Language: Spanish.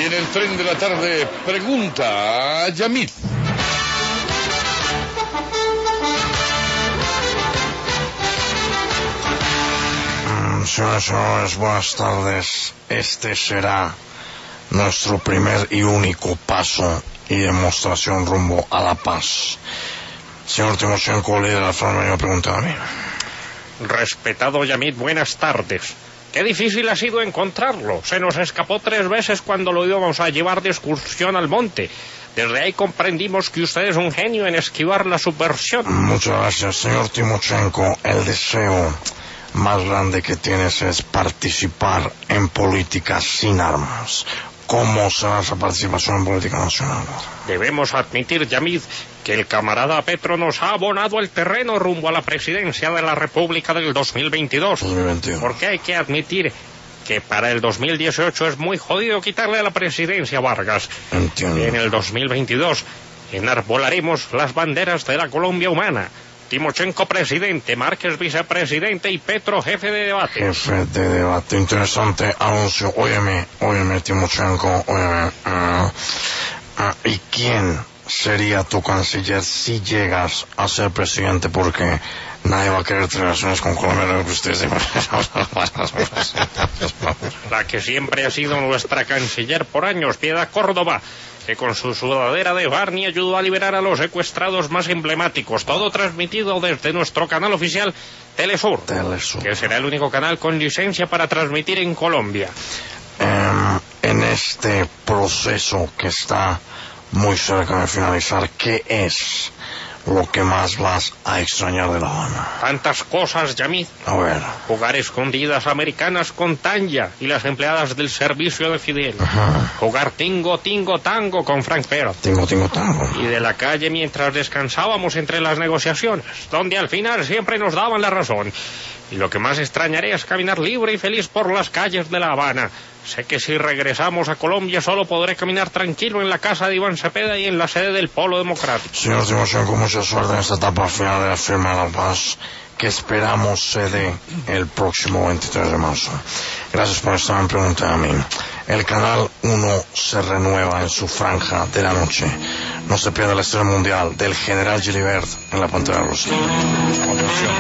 Y en el tren de la tarde pregunta a Yamid. Señoras y señores, buenas tardes. Este será nuestro primer y único paso y demostración rumbo a la paz. Señor Timochenko, líder de la Franja, me pregunta a mí. Respetado Yamid, buenas tardes. Qué difícil ha sido encontrarlo. Se nos escapó 3 veces cuando lo íbamos a llevar de excursión al monte. Desde ahí comprendimos que usted es un genio en esquivar la subversión. Muchas gracias, señor Timochenko. El deseo más grande que tienes es participar en política sin armas. ¿Cómo será esa participación en política nacional? Debemos admitir, Yamid, que el camarada Petro nos ha abonado el terreno rumbo a la presidencia de la República del 2022. 2022. Porque hay que admitir que para el 2018 es muy jodido quitarle la presidencia a Vargas. Entiendo. En el 2022 enarbolaremos las banderas de la Colombia humana. Timochenko presidente, Márquez vicepresidente y Petro jefe de debate. Jefe de debate, interesante anuncio. Óyeme, Timochenko, ¿y quién sería tu canciller si llegas a ser presidente? Porque nadie va a querer relaciones con Colombia. La que siempre ha sido nuestra canciller por años, Piedad Córdoba, que con su sudadera de Barney ayudó a liberar a los secuestrados más emblemáticos. Todo transmitido desde nuestro canal oficial Telesur, que será el único canal con licencia para transmitir en Colombia. En este proceso que está muy cerca de finalizar, ¿qué es lo que más vas a extrañar de La Habana? Tantas cosas, Yamid. A ver. Jugar escondidas americanas con Tanya y las empleadas del servicio de Fidel. Ajá. Jugar tingo, tingo, tango con Frank Pero. Tingo, tango. Y de la calle mientras descansábamos entre las negociaciones, donde al final siempre nos daban la razón. Y lo que más extrañaré es caminar libre y feliz por las calles de La Habana. Sé que si regresamos a Colombia solo podré caminar tranquilo en la casa de Iván Cepeda y en la sede del Polo Democrático. Señor Timochenko, mucha suerte en esta etapa final de la firma de la paz, que esperamos se dé el próximo 23 de marzo. Gracias por estar en Pregunta a mí. El canal 1 se renueva en su franja de la noche. No se pierda la estrella mundial del general Gilibert en la pantalla rosa.